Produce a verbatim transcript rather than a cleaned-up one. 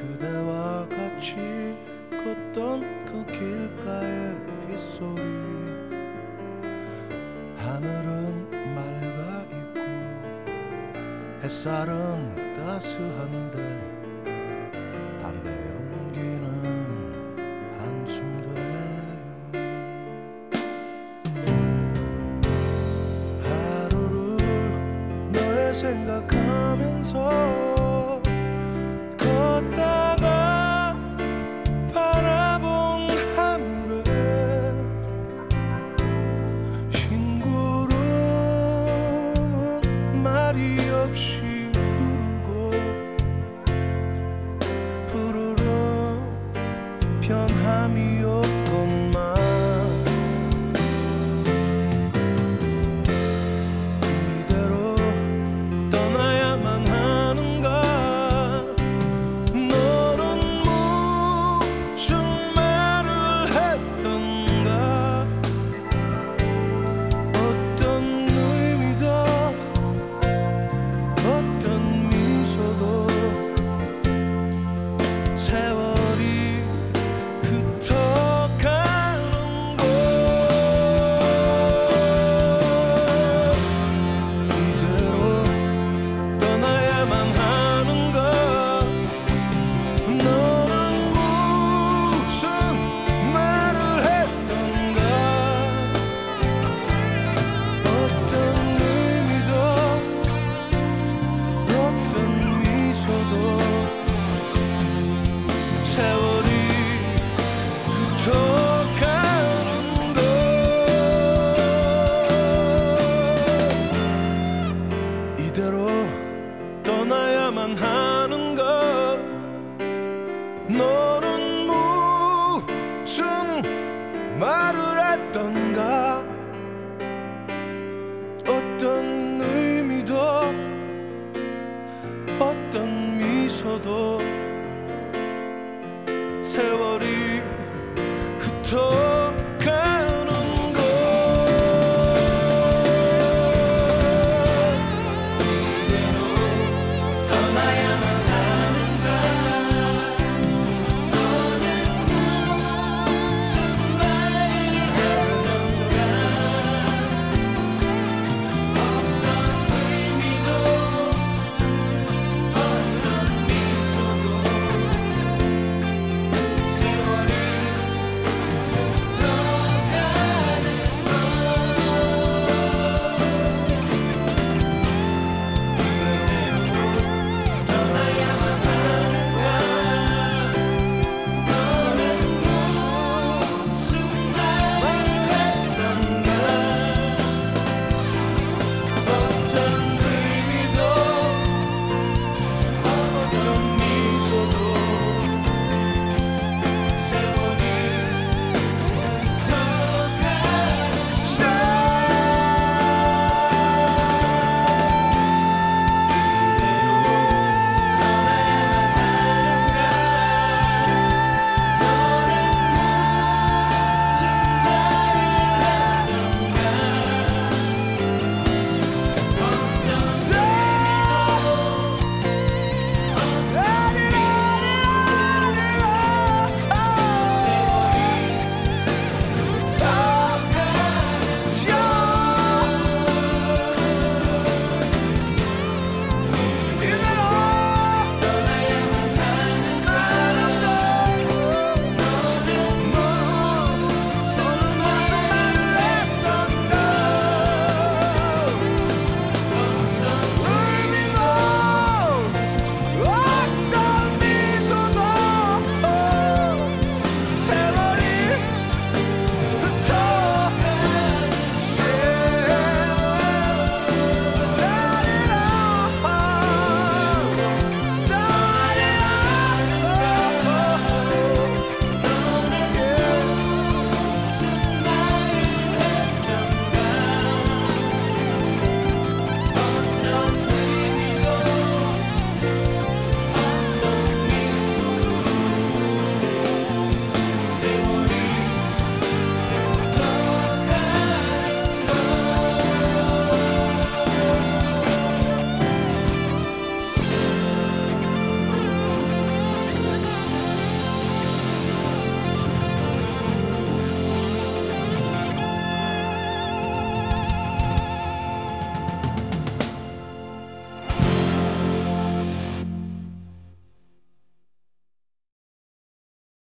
그대와 같이 걷던 그 길가의 빗소리 하늘은 맑아 있고 햇살은 따스한데 담배 연기는 한숨 돼요. 하루를 너의 생각하면서 걷다가 바라본 하늘에 흰 구름은 말이 없이 흐르고 푸르러 변함이 없건만 이대로 떠나야만 하는가. 너는 무슨 말을 했던가. 어떤 의미도 어떤 미소도 세월이 흩어가는 곳 이대로 떠나야만 하는가. 너는 무슨 말을 했던가. 어떤 의미도 어떤 미소도 세월이 흩어가는 것 이대로 떠나야만 하는가. 너는 무슨 말을 했던가. 어떤 의미도 어떤 미소도 세월이